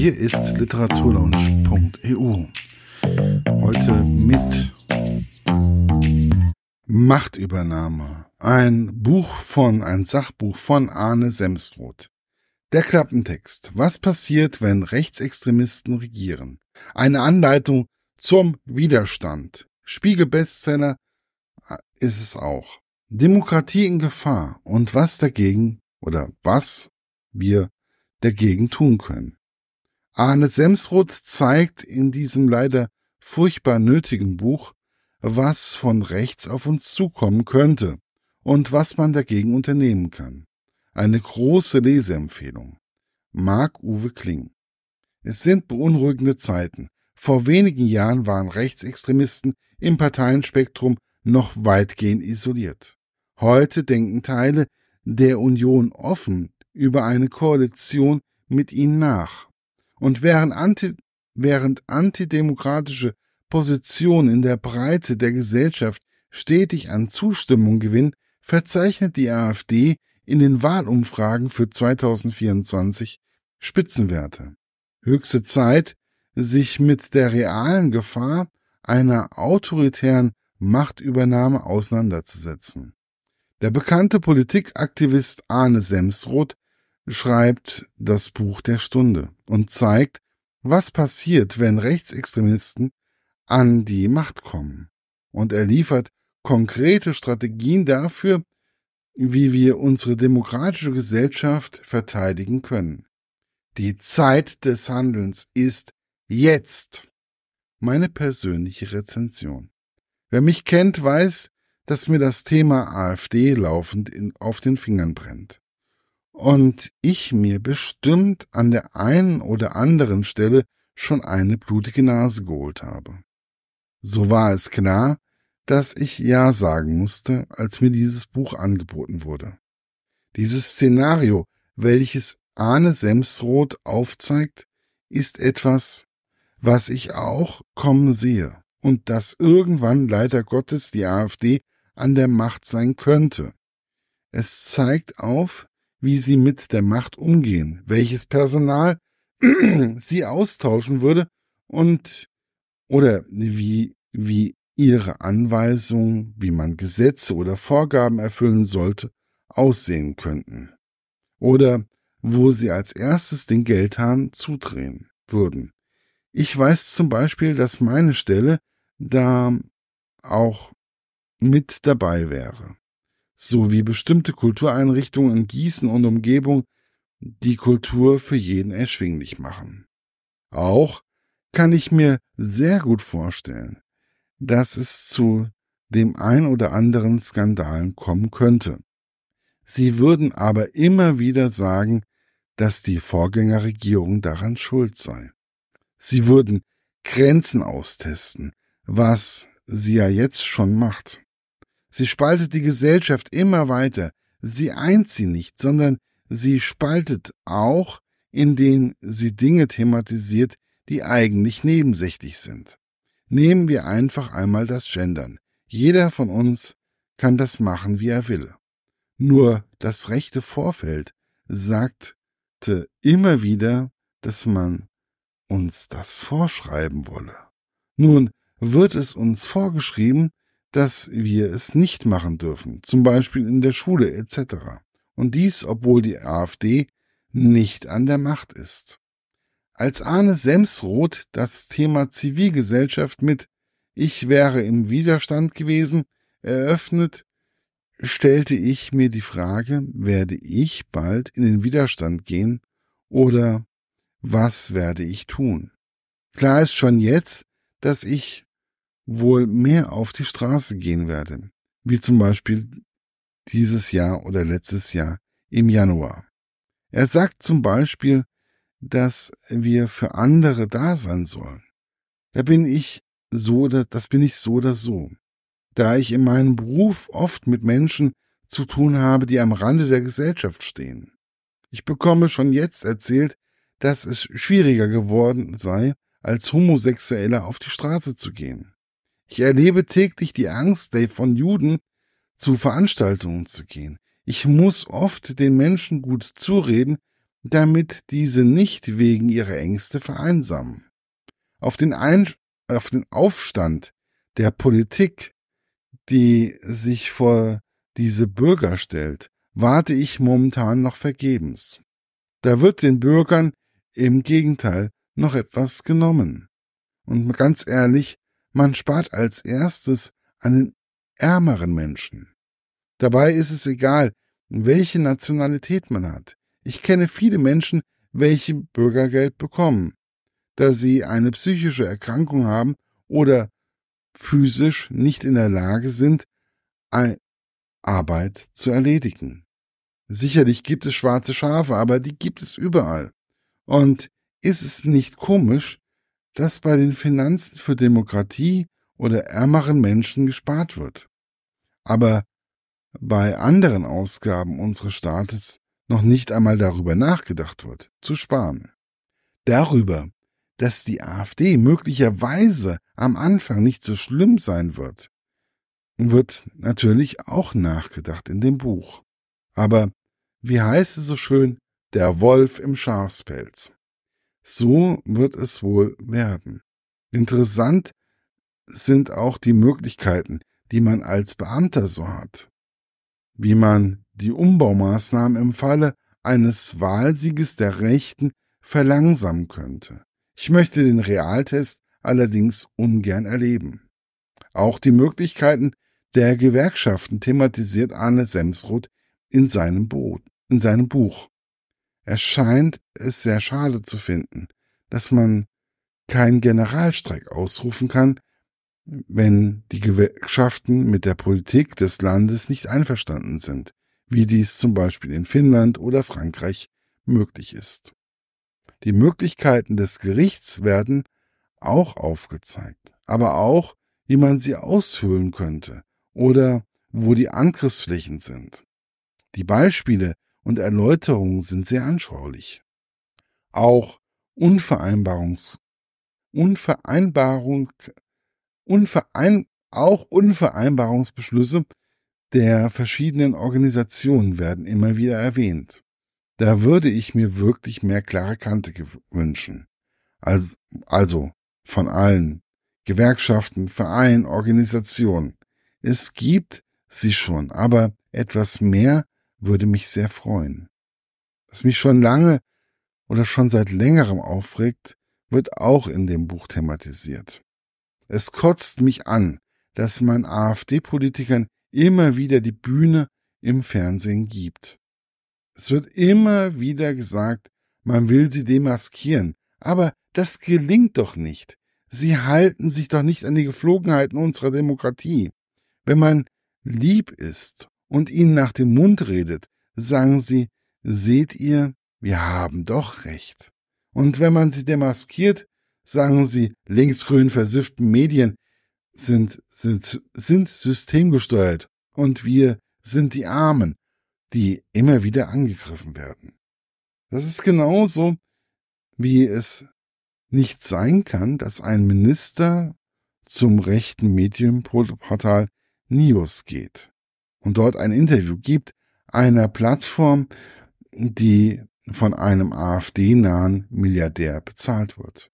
Hier ist literaturlaunch.eu. Heute mit Machtübernahme. Ein Sachbuch von Arne Semsrott. Der Klappentext. Was passiert, wenn Rechtsextremisten regieren? Eine Anleitung zum Widerstand. Spiegel-Bestseller ist es auch. Demokratie in Gefahr und was wir dagegen tun können. Arne Semsrott zeigt in diesem leider furchtbar nötigen Buch, was von rechts auf uns zukommen könnte und was man dagegen unternehmen kann. Eine große Leseempfehlung. Marc-Uwe Kling. Es sind beunruhigende Zeiten. Vor wenigen Jahren waren Rechtsextremisten im Parteienspektrum noch weitgehend isoliert. Heute denken Teile der Union offen über eine Koalition mit ihnen nach. Und während antidemokratische Positionen in der Breite der Gesellschaft stetig an Zustimmung gewinnen, verzeichnet die AfD in den Wahlumfragen für 2024 Spitzenwerte. Höchste Zeit, sich mit der realen Gefahr einer autoritären Machtübernahme auseinanderzusetzen. Der bekannte Politikaktivist Arne Semsrott schreibt das Buch der Stunde und zeigt, was passiert, wenn Rechtsextremisten an die Macht kommen. Und er liefert konkrete Strategien dafür, wie wir unsere demokratische Gesellschaft verteidigen können. Die Zeit des Handelns ist jetzt. Meine persönliche Rezension. Wer mich kennt, weiß, dass mir das Thema AfD laufend auf den Fingern brennt. Und ich mir bestimmt an der einen oder anderen Stelle schon eine blutige Nase geholt habe. So war es klar, dass ich Ja sagen musste, als mir dieses Buch angeboten wurde. Dieses Szenario, welches Arne Semsrott aufzeigt, ist etwas, was ich auch kommen sehe und dass irgendwann leider Gottes die AfD an der Macht sein könnte. Es zeigt auf, wie sie mit der Macht umgehen, welches Personal sie austauschen würde oder wie ihre Anweisungen, wie man Gesetze oder Vorgaben erfüllen sollte, aussehen könnten. Oder wo sie als erstes den Geldhahn zudrehen würden. Ich weiß zum Beispiel, dass meine Stelle da auch mit dabei wäre. So wie bestimmte Kultureinrichtungen in Gießen und Umgebung die Kultur für jeden erschwinglich machen. Auch kann ich mir sehr gut vorstellen, dass es zu dem ein oder anderen Skandalen kommen könnte. Sie würden aber immer wieder sagen, dass die Vorgängerregierung daran schuld sei. Sie würden Grenzen austesten, was sie ja jetzt schon macht. Sie spaltet die Gesellschaft immer weiter. Sie eint sie nicht, sondern sie spaltet auch, indem sie Dinge thematisiert, die eigentlich nebensächlich sind. Nehmen wir einfach einmal das Gendern. Jeder von uns kann das machen, wie er will. Nur das rechte Vorfeld sagte immer wieder, dass man uns das vorschreiben wolle. Nun wird es uns vorgeschrieben, dass wir es nicht machen dürfen, zum Beispiel in der Schule etc. Und dies, obwohl die AfD nicht an der Macht ist. Als Arne Semsrott das Thema Zivilgesellschaft mit »Ich wäre im Widerstand gewesen« eröffnet, stellte ich mir die Frage, werde ich bald in den Widerstand gehen oder was werde ich tun? Klar ist schon jetzt, dass ich wohl mehr auf die Straße gehen werde, wie zum Beispiel dieses Jahr oder letztes Jahr im Januar. Er sagt zum Beispiel, dass wir für andere da sein sollen. Das bin ich so oder so. Da ich in meinem Beruf oft mit Menschen zu tun habe, die am Rande der Gesellschaft stehen. Ich bekomme schon jetzt erzählt, dass es schwieriger geworden sei, als Homosexueller auf die Straße zu gehen. Ich erlebe täglich die Angst von Juden, zu Veranstaltungen zu gehen. Ich muss oft den Menschen gut zureden, damit diese nicht wegen ihrer Ängste vereinsamen. Auf den Aufstand der Politik, die sich vor diese Bürger stellt, warte ich momentan noch vergebens. Da wird den Bürgern im Gegenteil noch etwas genommen. Und ganz ehrlich, man spart als erstes an den ärmeren Menschen. Dabei ist es egal, welche Nationalität man hat. Ich kenne viele Menschen, welche Bürgergeld bekommen, da sie eine psychische Erkrankung haben oder physisch nicht in der Lage sind, Arbeit zu erledigen. Sicherlich gibt es schwarze Schafe, aber die gibt es überall. Und ist es nicht komisch, dass bei den Finanzen für Demokratie oder ärmeren Menschen gespart wird, aber bei anderen Ausgaben unseres Staates noch nicht einmal darüber nachgedacht wird, zu sparen. Darüber, dass die AfD möglicherweise am Anfang nicht so schlimm sein wird natürlich auch nachgedacht in dem Buch. Aber wie heißt es so schön, der Wolf im Schafspelz. So wird es wohl werden. Interessant sind auch die Möglichkeiten, die man als Beamter so hat. Wie man die Umbaumaßnahmen im Falle eines Wahlsieges der Rechten verlangsamen könnte. Ich möchte den Realtest allerdings ungern erleben. Auch die Möglichkeiten der Gewerkschaften thematisiert Arne Semsrott in seinem Buch. Er scheint es sehr schade zu finden, dass man keinen Generalstreik ausrufen kann, wenn die Gewerkschaften mit der Politik des Landes nicht einverstanden sind, wie dies zum Beispiel in Finnland oder Frankreich möglich ist. Die Möglichkeiten des Gerichts werden auch aufgezeigt, aber auch, wie man sie aushöhlen könnte oder wo die Angriffsflächen sind. Die Beispiele und Erläuterungen sind sehr anschaulich. Auch Unvereinbarungsbeschlüsse der verschiedenen Organisationen werden immer wieder erwähnt. Da würde ich mir wirklich mehr klare Kante wünschen. Also von allen Gewerkschaften, Vereinen, Organisationen. Es gibt sie schon, aber etwas mehr würde mich sehr freuen. Was mich schon lange oder schon seit längerem aufregt, wird auch in dem Buch thematisiert. Es kotzt mich an, dass man AfD-Politikern immer wieder die Bühne im Fernsehen gibt. Es wird immer wieder gesagt, man will sie demaskieren, aber das gelingt doch nicht. Sie halten sich doch nicht an die Gepflogenheiten unserer Demokratie. Wenn man lieb ist und ihnen nach dem Mund redet, sagen sie, seht ihr, wir haben doch recht. Und wenn man sie demaskiert, sagen sie, linksgrün versifften Medien sind systemgesteuert und wir sind die Armen, die immer wieder angegriffen werden. Das ist genauso, wie es nicht sein kann, dass ein Minister zum rechten Medienportal Nios geht und dort ein Interview gibt, einer Plattform, die von einem AfD-nahen Milliardär bezahlt wird.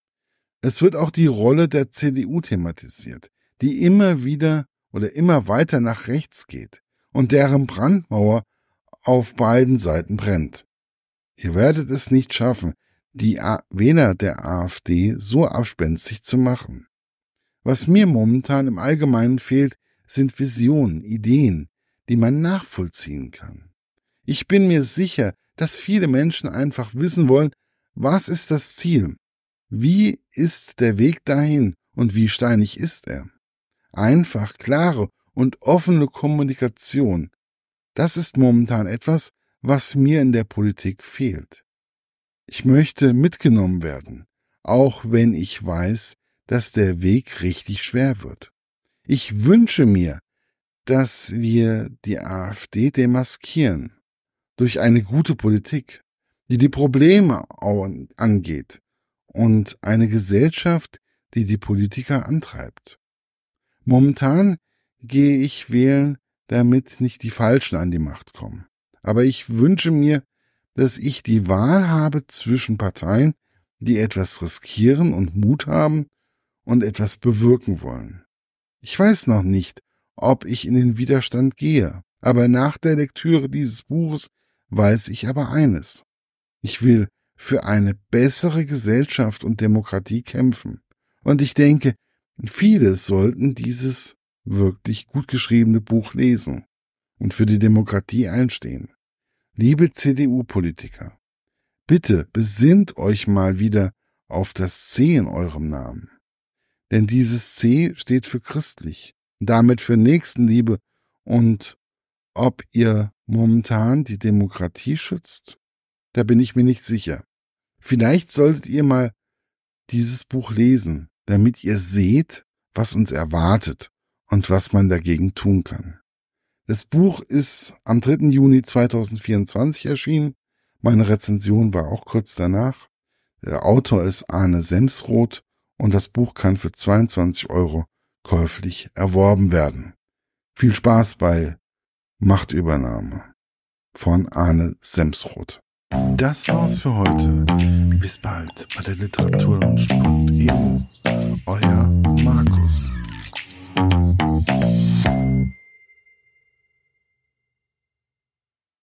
Es wird auch die Rolle der CDU thematisiert, die immer wieder oder immer weiter nach rechts geht und deren Brandmauer auf beiden Seiten brennt. Ihr werdet es nicht schaffen, die Wähler der AfD so abspenstig zu machen. Was mir momentan im Allgemeinen fehlt, sind Visionen, Ideen, die man nachvollziehen kann. Ich bin mir sicher, dass viele Menschen einfach wissen wollen, was ist das Ziel? Wie ist der Weg dahin und wie steinig ist er? Einfach, klare und offene Kommunikation. Das ist momentan etwas, was mir in der Politik fehlt. Ich möchte mitgenommen werden, auch wenn ich weiß, dass der Weg richtig schwer wird. Ich wünsche mir, dass wir die AfD demaskieren durch eine gute Politik, die die Probleme angeht und eine Gesellschaft, die die Politiker antreibt. Momentan gehe ich wählen, damit nicht die Falschen an die Macht kommen. Aber ich wünsche mir, dass ich die Wahl habe zwischen Parteien, die etwas riskieren und Mut haben und etwas bewirken wollen. Ich weiß noch nicht, ob ich in den Widerstand gehe, aber nach der Lektüre dieses Buches weiß ich aber eines. Ich will für eine bessere Gesellschaft und Demokratie kämpfen. Und ich denke, viele sollten dieses wirklich gut geschriebene Buch lesen und für die Demokratie einstehen. Liebe CDU-Politiker, bitte besinnt euch mal wieder auf das C in eurem Namen. Denn dieses C steht für christlich, damit für Nächstenliebe. Und ob ihr momentan die Demokratie schützt, da bin ich mir nicht sicher. Vielleicht solltet ihr mal dieses Buch lesen, damit ihr seht, was uns erwartet und was man dagegen tun kann. Das Buch ist am 3. Juni 2024 erschienen. Meine Rezension war auch kurz danach. Der Autor ist Arne Semsroth und das Buch kann für 22 € käuflich erworben werden. Viel Spaß bei Machtübernahme von Arne Semsroth. Das war's für heute. Bis bald bei der Literaturlaunch.eu. Euer Marc.